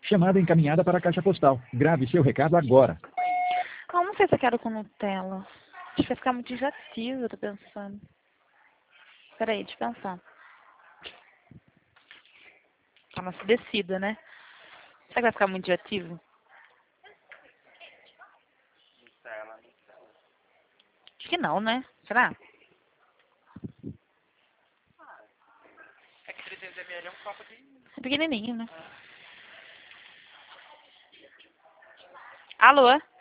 Chamada encaminhada para a caixa postal. Grave seu recado agora. Ah, não sei se eu quero com Nutella. Acho que vai ficar muito enjoativo, eu tô pensando. Peraí, deixa eu pensar. Tá uma decida, né? Será que vai ficar muito enjoativo? Acho que não, né? Será? É que 300 ml é um copo de... É pequenininho, né? Alô?